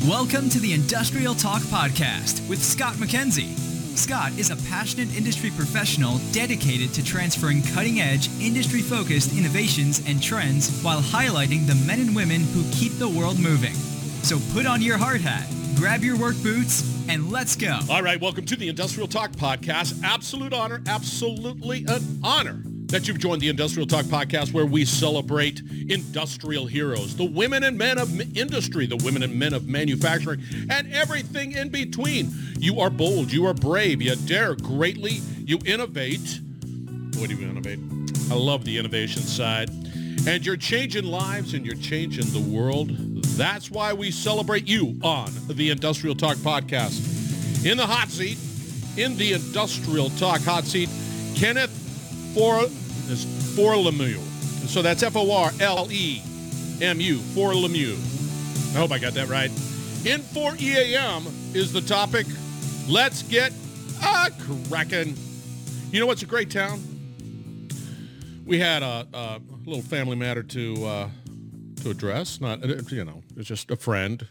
Welcome to the Industrial Talk Podcast with Scott McKenzie. Scott is a passionate industry professional dedicated to transferring cutting-edge, industry-focused innovations and trends while highlighting the men and women who keep the world moving. So put on your hard hat, grab your work boots, and let's go. All right, welcome to the Industrial Talk Podcast. Absolute honor, absolutely an honor that you've joined the Industrial Talk Podcast, where we celebrate industrial heroes, the women and men of industry, the women and men of manufacturing, and everything in between. You are bold, you are brave, you dare greatly, you innovate. What do you innovate? I love the innovation side. And you're changing lives and you're changing the world. That's why we celebrate you on the Industrial Talk Podcast. In the hot seat, in the Industrial Talk hot seat, Kenneth Forlemu. So that's F-O-R-L-E-M-U, Forlemu. I hope I got that right. In for EAM is the topic. Let's get cracking. You know what's a great town? We had a little family matter to address. Not, it's just a friend.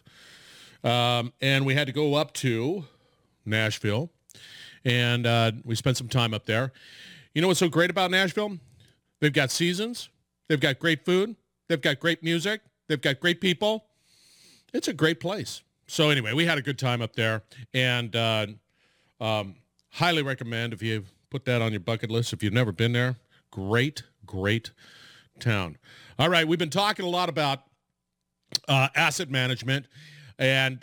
And we had to go up to Nashville, and we spent some time up there. You know what's so great about Nashville? They've got seasons. They've got great food. They've got great music. They've got great people. It's a great place. So anyway, we had a good time up there, and highly recommend if you put that on your bucket list. If you've never been there, great town. All right, we've been talking a lot about asset management and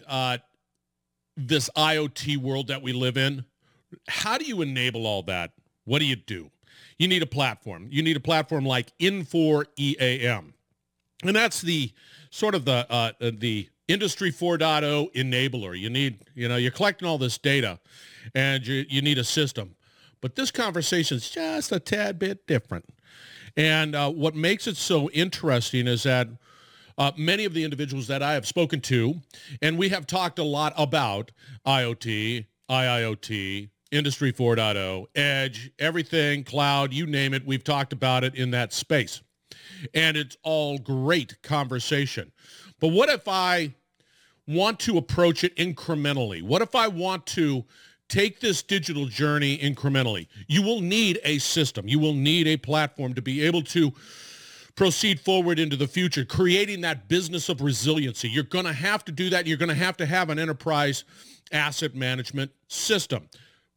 this IoT world that we live in. How do you enable all that? What do? You need a platform. You need a platform like Infor EAM. And that's the sort of the Industry 4.0 enabler. You're collecting all this data, and you need a system. But this conversation is just a tad bit different. And what makes it so interesting is that many of the individuals that I have spoken to, and we have talked a lot about IoT, IIoT, Industry 4.0, Edge, everything, cloud, you name it. We've talked about it in that space. And it's all great conversation. But what if I want to approach it incrementally? What if I want to take this digital journey incrementally? You will need a system. You will need a platform to be able to proceed forward into the future, creating that business of resiliency. You're going to have to do that. You're going to have an enterprise asset management system.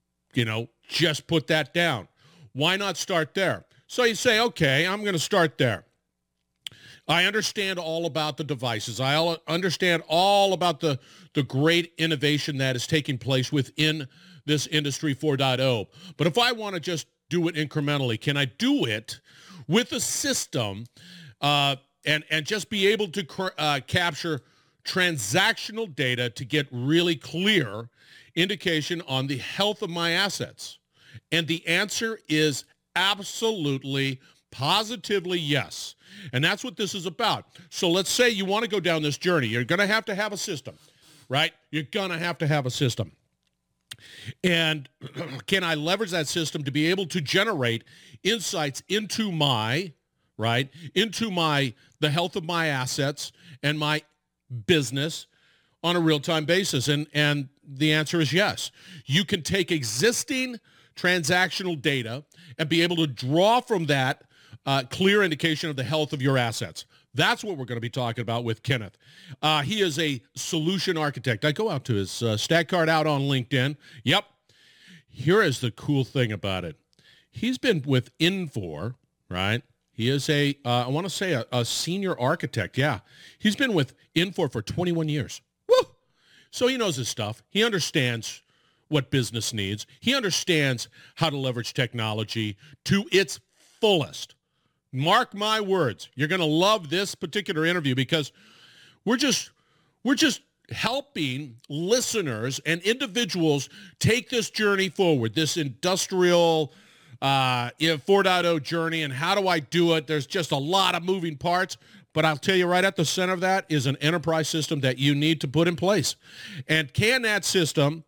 Just put that down. Why not start there? So you say, okay, I'm going to start there. I understand all about the devices. I understand all about the great innovation that is taking place within this Industry 4.0. But if I want to just do it incrementally, can I do it with a system and just be able to capture transactional data to get really clear indication on the health of my assets? And the answer is absolutely, positively yes. And that's what this is about. So let's say you want to go down this journey. You're going to have a system, right? You're going to have a system. And can I leverage that system to be able to generate insights into the health of my assets and my business on a real-time basis? And the answer is yes. You can take existing transactional data and be able to draw from that clear indication of the health of your assets. That's what we're going to be talking about with Kenneth. He is a solution architect. I go out to his stat card out on LinkedIn. Yep. Here is the cool thing about it. He's been with Infor, right? He is a senior architect. Yeah. He's been with Infor for 21 years. Woo! So he knows his stuff. He understands what business needs. He understands how to leverage technology to its fullest. Mark my words. You're going to love this particular interview because we're just helping listeners and individuals take this journey forward, this industrial 4.0 journey, and how do I do it? There's just a lot of moving parts, but I'll tell you right at the center of that is an enterprise system that you need to put in place. And can that system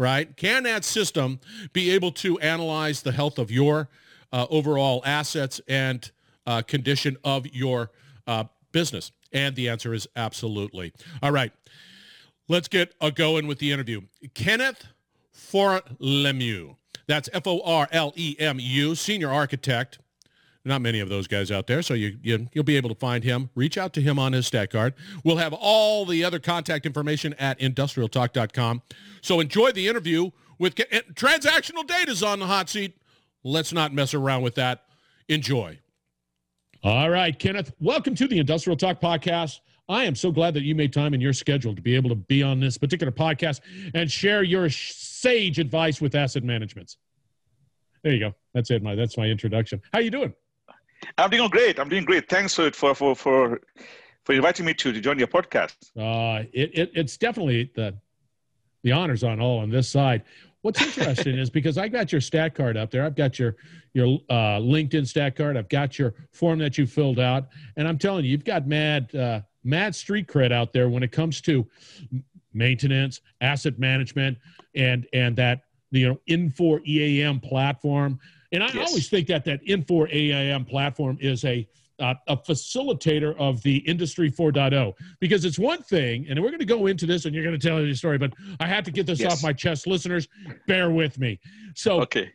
be able to analyze the health of your overall assets and condition of your business? And the answer is absolutely. All right. Let's get going with the interview. Kenneth Forlemu. That's Forlemu, senior architect. Not many of those guys out there, so you'll be able to find him. Reach out to him on his stat card. We'll have all the other contact information at industrialtalk.com. So enjoy the interview with transactional data's on the hot seat. Let's not mess around with that. Enjoy. All right, Kenneth, welcome to the Industrial Talk Podcast. I am so glad that you made time in your schedule to be able to be on this particular podcast and share your sage advice with asset management. There you go. That's it. That's my introduction. How you doing? I'm doing great. Thanks for inviting me to join your podcast. It's definitely the honors on this side. What's interesting is because I got your stat card up there. I've got your LinkedIn stat card. I've got your form that you filled out, and I'm telling you, you've got mad street cred out there when it comes to maintenance, asset management, and that Infor EAM platform. And I always think that Infor EAM platform is a facilitator of the Industry 4.0, because it's one thing, and we're going to go into this, and you're going to tell your story, but I have to get this off my chest. Listeners, bear with me. So, okay.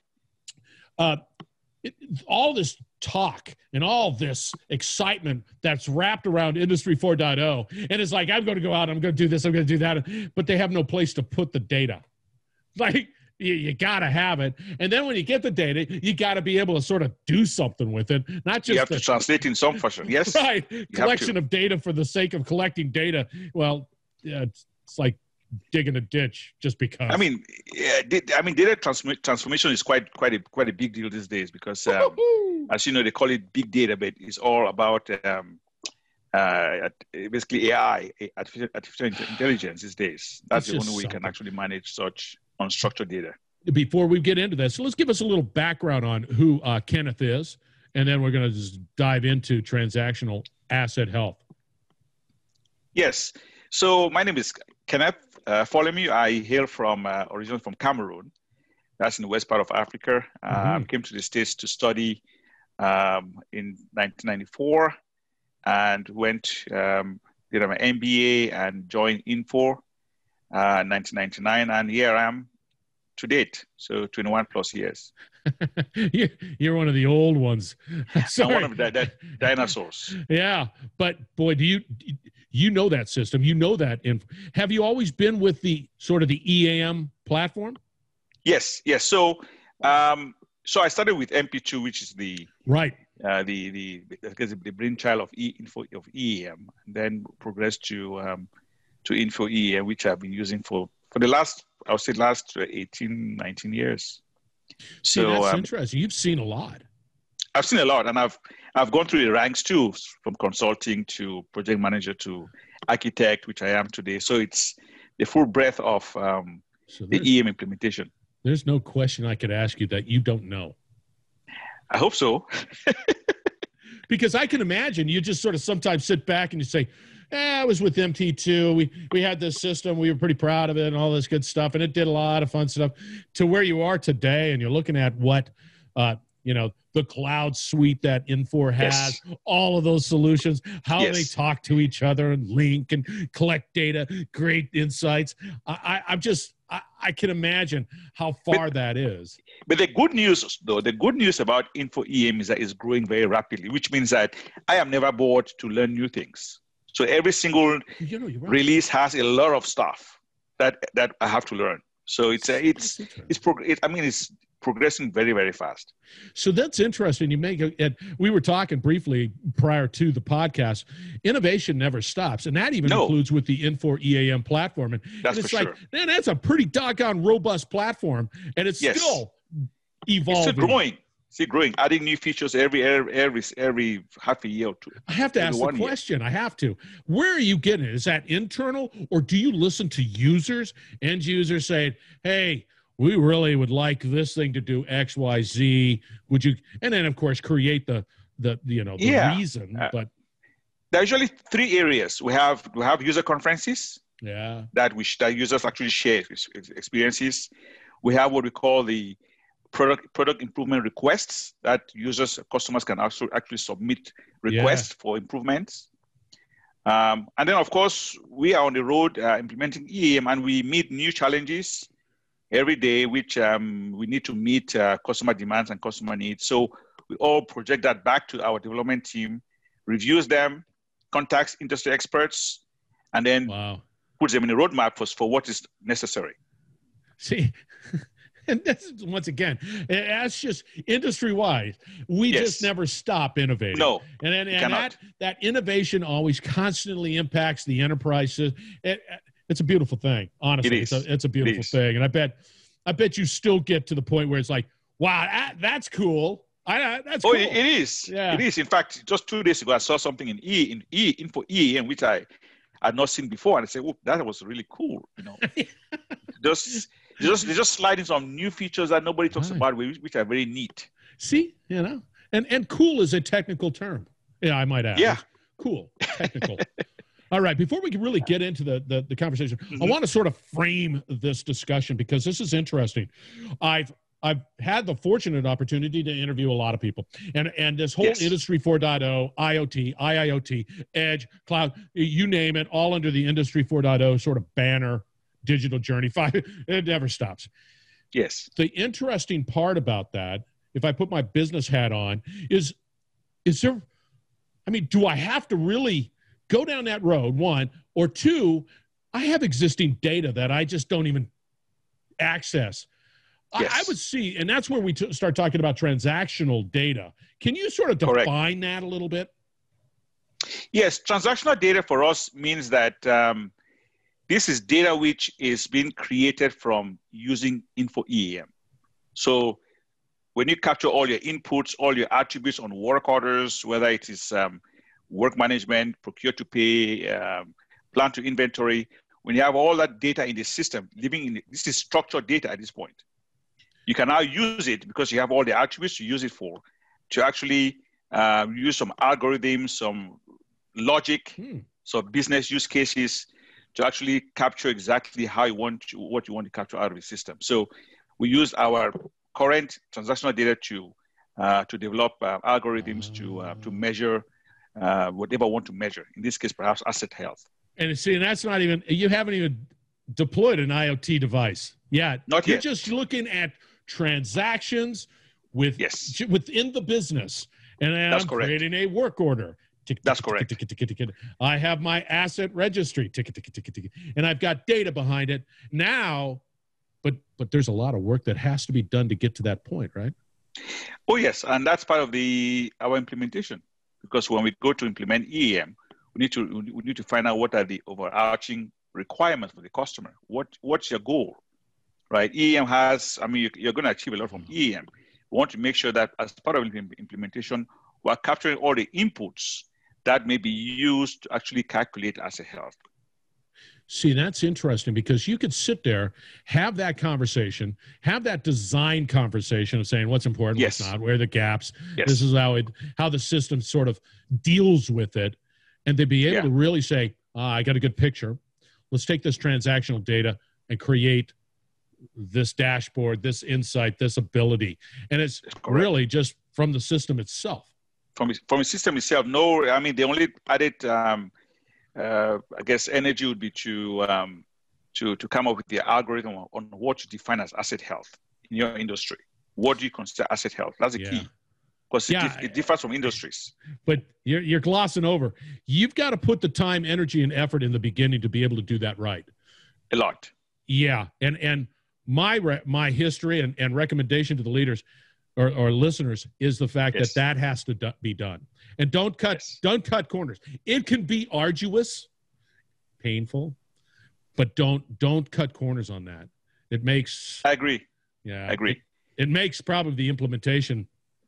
All this talk and all this excitement that's wrapped around Industry 4.0, and it's like, I'm going to go out, I'm going to do this, I'm going to do that, but they have no place to put the data. Like, you got to have it. And then when you get the data, you got to be able to sort of do something with it. Not just you have to translate in some fashion. Yes. Right. Collection of data for the sake of collecting data. Well, it's like digging a ditch just because. I mean, data transformation is quite a big deal these days because, as you know, they call it big data, but it's all about basically AI, artificial intelligence these days. That's the only way you can actually manage such unstructured data. Before we get into this, so let's give us a little background on who Kenneth is, and then we're going to just dive into transactional asset health. Yes. So my name is Kenneth Forlemu. I hail from originally from Cameroon. That's in the west part of Africa. Came to the States to study in 1994 and went did my MBA and joined Infor 1999, and here I am to date, so 21 plus years. You're one of the old ones. I'm one of the dinosaurs. Yeah, but boy, do you know that system? You know that. Have you always been with the sort of the EAM platform? Yes. So I started with MP2, which is the brainchild of EAM, and then progressed to Infor EAM, which I've been using for the last 18, 19 years. So that's interesting. You've seen a lot. I've seen a lot, and I've gone through the ranks too, from consulting to project manager to architect, which I am today. So it's the full breadth of the EAM implementation. There's no question I could ask you that you don't know. I hope so. Because I can imagine you just sort of sometimes sit back and you say, I was with MT2. We had this system. We were pretty proud of it and all this good stuff. And it did a lot of fun stuff to where you are today. And you're looking at what, the cloud suite that Infor has, all of those solutions, how they talk to each other and link and collect data, great insights. I can imagine how far that is. But the good news about Infor EAM is that it's growing very rapidly, which means that I am never bored to learn new things. So every single release has a lot of stuff that I have to learn. So it's progressing very, very fast. So that's interesting. We were talking briefly prior to the podcast. Innovation never stops, and that even includes with the Infor EAM platform. And it's like, man, that's a pretty doggone robust platform, and it's still evolving. It's still growing, adding new features every half a year or two. I have to ask the question. I have to. Where are you getting it? Is that internal, or do you listen to users, end users saying, "Hey, we really would like this thing to do X, Y, Z. Would you?" And then, of course, create the reason. But there are usually three areas. We have user conferences. That users actually share experiences. We have what we call the product improvement requests that customers can actually submit requests for improvements. And then, of course, we are on the road implementing EAM, and we meet new challenges every day, which we need to meet customer demands and customer needs. So we all project that back to our development team, reviews them, contacts industry experts, and then puts them in a roadmap for what is necessary. See, and this is, once again, that's just industry-wide. We just never stop innovating. No, and that innovation always constantly impacts the enterprise. It's a beautiful thing, honestly. It's a beautiful thing, and I bet you still get to the point where it's like, wow, that's cool. That's cool. It is. Yeah. It is. In fact, just 2 days ago, I saw something in Info EAM, which I had not seen before, and I said, "Oh, that was really cool." You know, they just slide in some new features that nobody talks about, which are very neat. See, and cool is a technical term. Yeah, I might add. Yeah, cool, technical. All right, before we can really get into the conversation, I want to sort of frame this discussion because this is interesting. I've had the fortunate opportunity to interview a lot of people, and this whole Industry 4.0, IoT, IIoT, Edge, Cloud, you name it, all under the Industry 4.0 sort of banner, digital journey. It never stops. Yes. The interesting part about that, if I put my business hat on, is there, I mean, do I have to really go down that road, one, or two, I have existing data that I just don't even access. Yes. I would see, and that's where we start talking about transactional data. Can you sort of define that a little bit? Yes, transactional data for us means that this is data which is being created from using Info EAM. So when you capture all your inputs, all your attributes on work orders, whether it is work management, procure to pay, plan to inventory, when you have all that data in the system, this is structured data at this point. You can now use it because you have all the attributes you use it for to actually use some algorithms, some logic, some business use cases to actually capture exactly how what you want to capture out of the system. So we use our current transactional data to develop algorithms to measure whatever we want to measure. In this case, perhaps asset health. And see, and that's not even, you haven't even deployed an IoT device yet. Not You're yet. just looking at transactions within the business. And I'm creating a work order. That's correct. I have my asset registry, and I've got data behind it now, but there's a lot of work that has to be done to get to that point, right? Oh, yes, and that's part of our implementation, because when we go to implement EAM, we need to find out what are the overarching requirements for the customer. What's your goal, right? EAM has, you're going to achieve a lot from EAM. We want to make sure that as part of implementation, we're capturing all the inputs that may be used to actually calculate asset health. See, that's interesting because you could sit there, have that conversation, have that design conversation of saying what's important, what's not, where are the gaps. This is how the system sort of deals with it. And they'd be able to really say, I got a good picture. Let's take this transactional data and create this dashboard, this insight, this ability. And it's really just from the system itself. From the system itself, no. The only added, I guess, energy would be to come up with the algorithm on what you define as asset health in your industry. What do you consider asset health? That's the key, because it differs from industries. But you're glossing over. You've got to put the time, energy, and effort in the beginning to be able to do that right. A lot. Yeah, and my history and recommendation to the leaders or listeners is the fact that has to be done. And don't cut corners. It can be arduous, painful, but don't cut corners on that. It makes. I agree. Yeah, I agree. It makes probably the implementation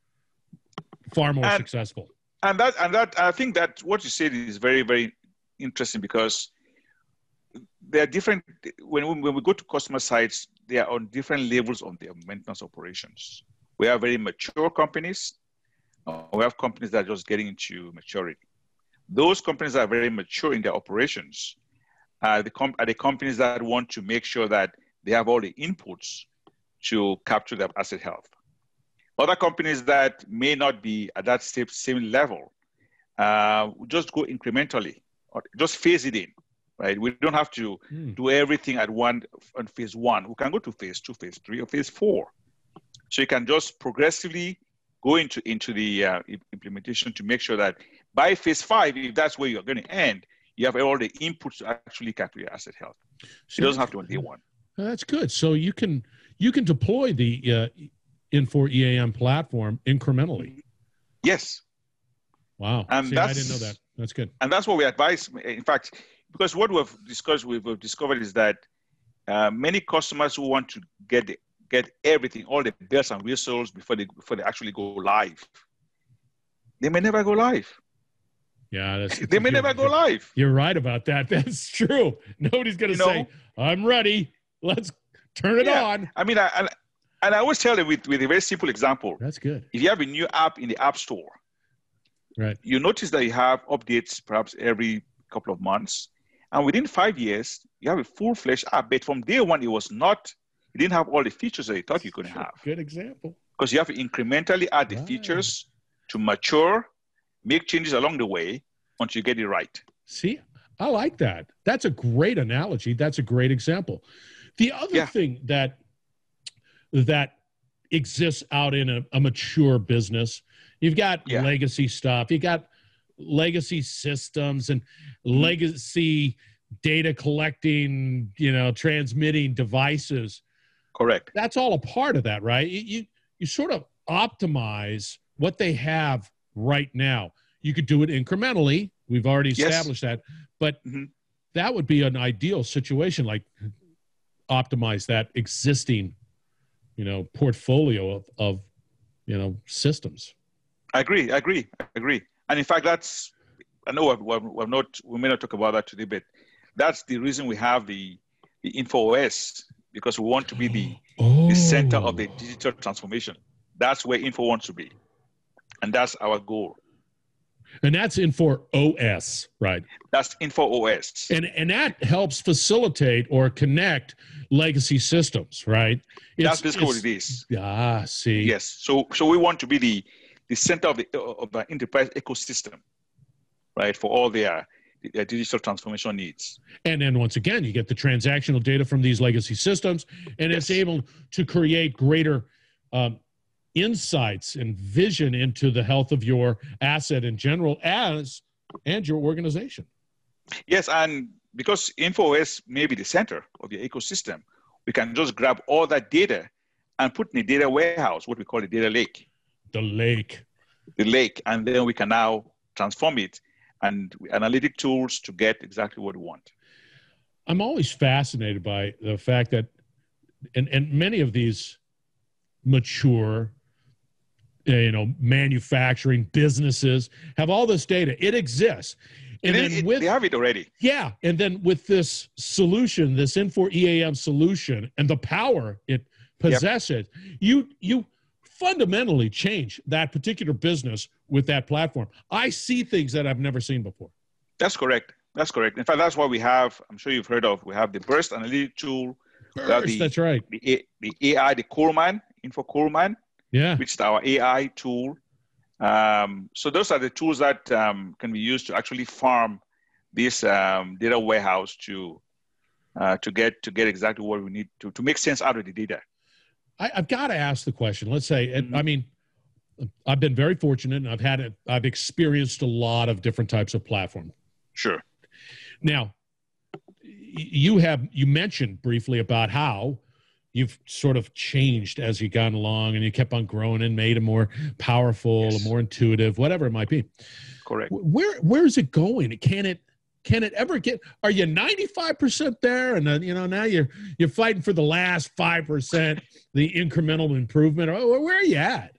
far more successful. And that I think that what you said is very, very interesting, because there are different, when we go to customer sites, they are on different levels of their maintenance operations. We have very mature companies. We have companies that are just getting into maturity. Those companies that are very mature in their operations are the companies that want to make sure that they have all the inputs to capture their asset health. Other companies that may not be at that same level just go incrementally or just phase it in, right? We don't have to do everything at on phase 1. We can go to phase 2, phase 3, or phase 4. So you can just progressively go into the implementation to make sure that by phase 5, if that's where you're going to end, you have all the inputs to actually calculate asset health. So it doesn't have to on day 1. That's good. So you can deploy the Infor EAM platform incrementally. Yes. Wow. And see, I didn't know that. That's good. And that's what we advise. In fact, because what we've discovered is that many customers who want to get everything, all the bells and whistles before they actually go live, they may never go live. Yeah, they may never go live. You're right about that. That's true. Nobody's going to say, "I'm ready. Let's turn it on." I mean, and I always tell them with a very simple example. That's good. If you have a new app in the App Store, right, you notice that you have updates perhaps every couple of months, and within 5 years, you have a full-fledged app. But from day 1, it didn't have all the features that you thought you could have. Good example. Because you have to incrementally add the features to mature, make changes along the way until you get it right. See, I like that. That's a great analogy. That's a great example. The other thing that exists out in a mature business, you've got legacy stuff. You got legacy systems and legacy data collecting, transmitting devices. Correct. That's all a part of that, right? You sort of optimize what they have right now. You could do it incrementally. We've already established that. But that would be an ideal situation, like optimize that existing, portfolio of systems. I agree. And in fact, I know we may not talk about that today, but that's the reason we have the InfoOS, because we want to be the center of the digital transformation. That's where Info wants to be. And that's our goal. And that's InfoOS, right? That's InfoOS. And that helps facilitate or connect legacy systems, right? That's basically what it is. See. Yes. So we want to be the center of the enterprise ecosystem, right, for all their digital transformation needs. And then once again, you get the transactional data from these legacy systems, and it's able to create greater insights and vision into the health of your asset in general and your organization. Yes, and because InfoOS may be the center of your ecosystem, we can just grab all that data and put in a data warehouse, what we call a data lake. The lake, and then we can now transform it and analytic tools to get exactly what we want. I'm always fascinated by the fact that, and many of these mature, manufacturing businesses have all this data. It exists. And they have it already. Yeah. And then with this solution, this Infor EAM solution and the power it possesses, you fundamentally change that particular business with that platform. I see things that I've never seen before. That's correct. In fact, that's why we have, I'm sure you've heard of, we have the Burst analytic tool. That's right. The AI, the Coleman, Info Coleman, which is our AI tool. So those are the tools that can be used to actually farm this data warehouse to get exactly what we need to make sense out of the data. I've got to ask the question. Let's say, I mean, I've been very fortunate, and I've experienced a lot of different types of platforms. Sure. Now, you mentioned briefly about how you've sort of changed as you've gone along, and you kept on growing and made it more powerful, more intuitive, whatever it might be. Correct. Where is it going? Can it ever get? Are you 95% there, and then now you're fighting for the last 5%, the incremental improvement? Or where are you at?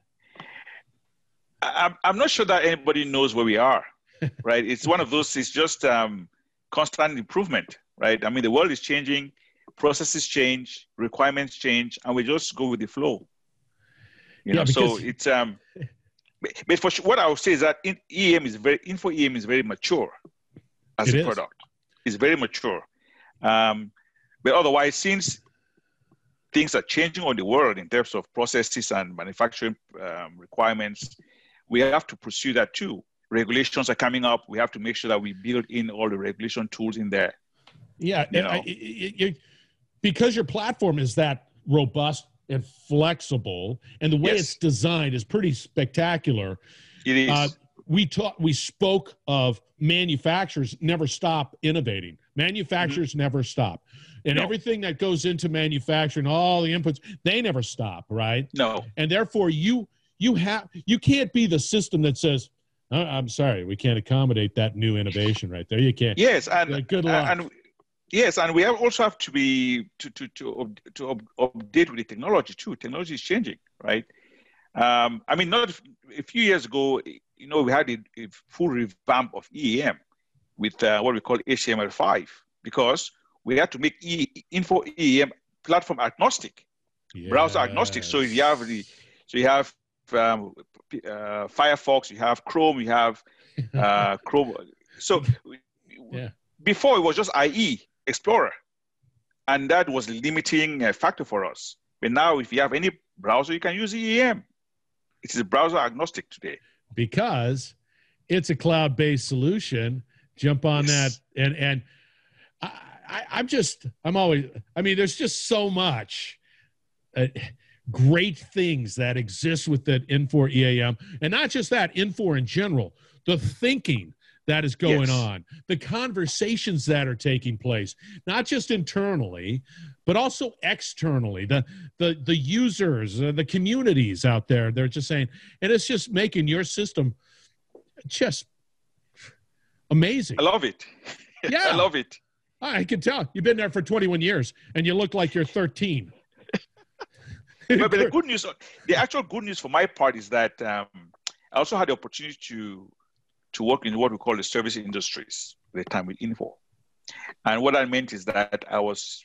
I'm not sure that anybody knows where we are, right? It's one of those. It's just constant improvement, right? I mean, the world is changing, processes change, requirements change, and we just go with the flow. So it's but for what I would say is that Info EAM is very mature. As a product, it's very mature. But otherwise, since things are changing on the world in terms of processes and manufacturing requirements, we have to pursue that too. regulations are coming up. We have to make sure that we build in all the regulation tools in there. Yeah, because your platform is that robust and flexible, and the way it's designed is pretty spectacular. It is. We spoke of manufacturers never stop innovating. Manufacturers never stop. And everything that goes into manufacturing, all the inputs, they never stop, right? No. And therefore you can't be the system that says, I'm sorry, we can't accommodate that new innovation right there. You can't. Yes, and good luck. And we also have to be to update with the technology too. Technology is changing, right? I mean, not a few years ago, we had a full revamp of EAM with what we call HTML5, because we had to make Info EAM platform agnostic, browser agnostic. So you have Firefox, you have Chrome, you have Chrome. So before it was just IE Explorer, and that was a limiting factor for us. But now, if you have any browser, you can use EAM. It is browser agnostic today because it's a cloud-based solution. Jump on that, and there's just so much great things that exist with that Infor EAM, and not just that, Infor in general, the thinking that is going on, the conversations that are taking place, not just internally, but also externally, the users, the communities out there, they're just saying, and it's just making your system just amazing. I love it. Yeah. I love it. I can tell. You've been there for 21 years, and you look like you're 13. But the good news, the actual good news for my part is that I also had the opportunity to work in what we call the service industries at the time with Info. And what I meant is that I was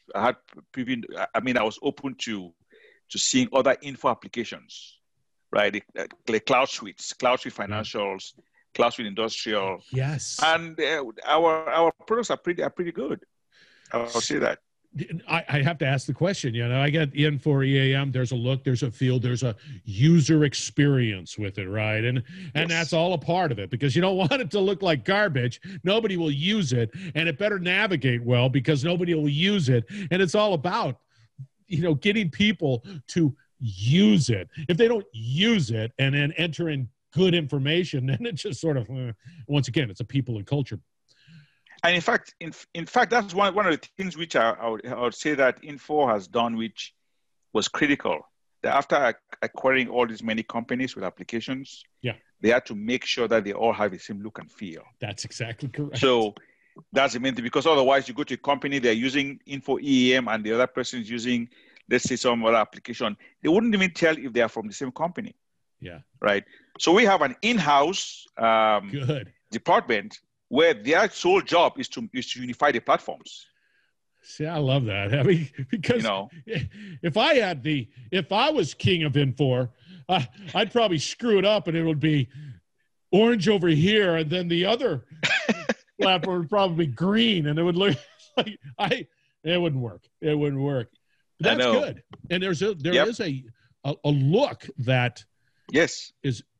open to seeing other Info applications, right? The Cloud Suites, Cloud Suite Financials, Cloud Suite Industrial. Yes. And our products are pretty good. I'll say that. I have to ask the question, I get Infor EAM, there's a look, there's a feel, there's a user experience with it, right? And that's all a part of it, because you don't want it to look like garbage. Nobody will use it, and it better navigate well, because nobody will use it. And it's all about, getting people to use it. If they don't use it and then enter in good information, then it's just sort of, once again, it's a people and culture. And in fact, that's one of the things which I would say that Info has done, which was critical. That after acquiring all these many companies with applications, they had to make sure that they all have the same look and feel. That's exactly correct. So that's the main thing, because otherwise you go to a company, they're using Info EAM and the other person is using, let's say, some other application. They wouldn't even tell if they are from the same company. Yeah. Right. So we have an in-house department where their sole job is to unify the platforms. See, I love that. I mean, because if I was king of Infor, I'd probably screw it up, and it would be orange over here, and then the other platform would probably be green, and it would look like it wouldn't work. It wouldn't work. But that's good. And there is a look that is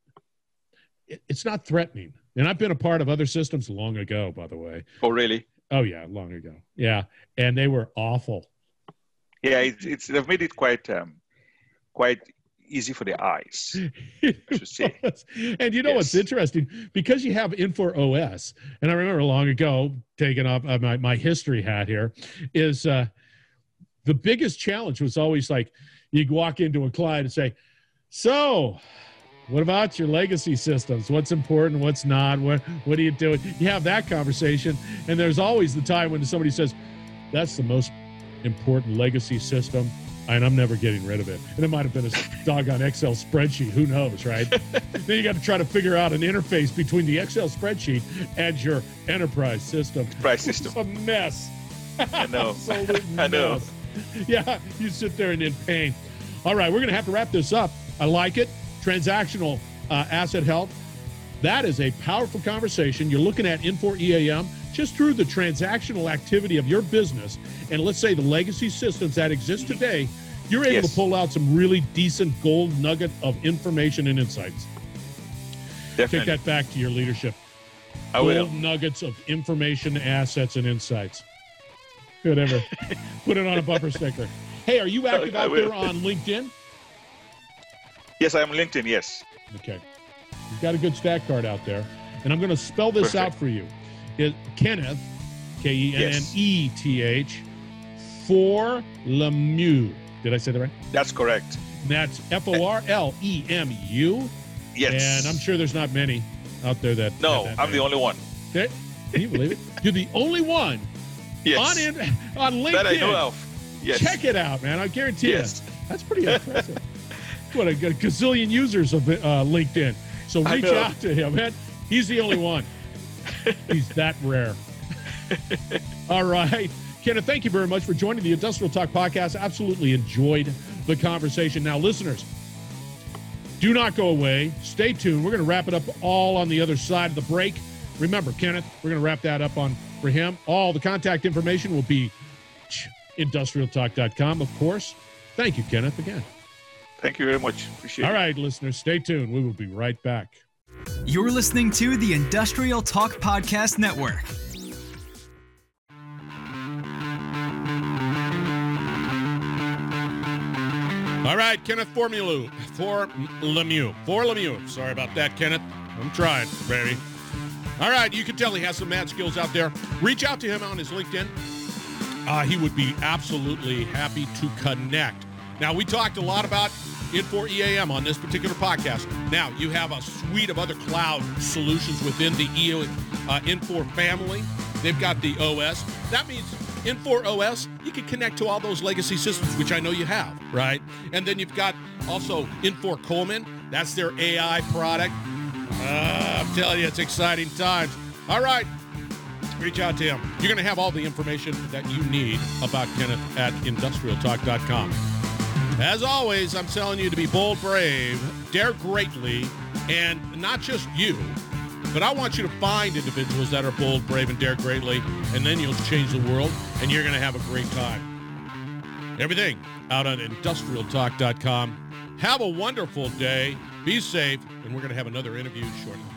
it's not threatening. And I've been a part of other systems long ago, by the way. Oh, really? Oh, yeah, long ago. Yeah, and they were awful. Yeah, they've made it quite easy for the eyes, I should say. And what's interesting? Because you have Infor OS, and I remember long ago, taking off my history hat here, is the biggest challenge was always like, you'd walk into a client and say, so what about your legacy systems? What's important? What's not? What are you doing? You have that conversation, and there's always the time when somebody says, that's the most important legacy system, and I'm never getting rid of it. And it might have been a doggone Excel spreadsheet. Who knows, right? Then you got to try to figure out an interface between the Excel spreadsheet and your enterprise system. It's a mess. I know. Absolute mess. Yeah, you sit there and in pain. All right, we're going to have to wrap this up. I like it. Transactional asset health. That is a powerful conversation. You're looking at Infor EAM just through the transactional activity of your business. And let's say the legacy systems that exist today, you're able to pull out some really decent gold nugget of information and insights. Definitely. Take that back to your leadership. I will. Gold nuggets of information, assets, and insights. Whatever. Put it on a bumper sticker. Hey, are you active out there on LinkedIn? Yes, I am on LinkedIn, yes. Okay. You've got a good stat card out there. And I'm going to spell this out for you. Kenneth, Kenneth, for Lemieux. Did I say that right? That's correct. And that's Forlemu. Yes. And I'm sure there's not many out there that. No, that I'm the only one. Okay. Can you believe it? You're the only one Yes. on LinkedIn. That I know of. Yes. Check it out, man. I guarantee Yes. you. That's pretty impressive. What a gazillion users of LinkedIn. So reach out to him, man. He's the only one. He's that rare. All right. Kenneth, thank you very much for joining the Industrial Talk Podcast. Absolutely enjoyed the conversation. Now, listeners, do not go away. Stay tuned. We're going to wrap it up all on the other side of the break. Remember, Kenneth, we're going to wrap that up for him. All the contact information will be industrialtalk.com, of course. Thank you, Kenneth, again. Thank you very much. Appreciate it. All right, listeners, stay tuned. We will be right back. You're listening to the Industrial Talk Podcast Network. All right, Kenneth for Lemieux. Sorry about that, Kenneth. I'm trying, baby. All right, you can tell he has some mad skills out there. Reach out to him on his LinkedIn. He would be absolutely happy to connect. Now, we talked a lot about Infor EAM on this particular podcast. Now, you have a suite of other cloud solutions within the Infor family. They've got the OS. That means Infor OS, you can connect to all those legacy systems, which I know you have, right? And then you've got also Infor Coleman. That's their AI product. I'm telling you, it's exciting times. All right. Reach out to him. You're going to have all the information that you need about Kenneth at industrialtalk.com. As always, I'm telling you to be bold, brave, dare greatly, and not just you, but I want you to find individuals that are bold, brave, and dare greatly, and then you'll change the world, and you're going to have a great time. Everything out on industrialtalk.com. Have a wonderful day. Be safe, and we're going to have another interview shortly.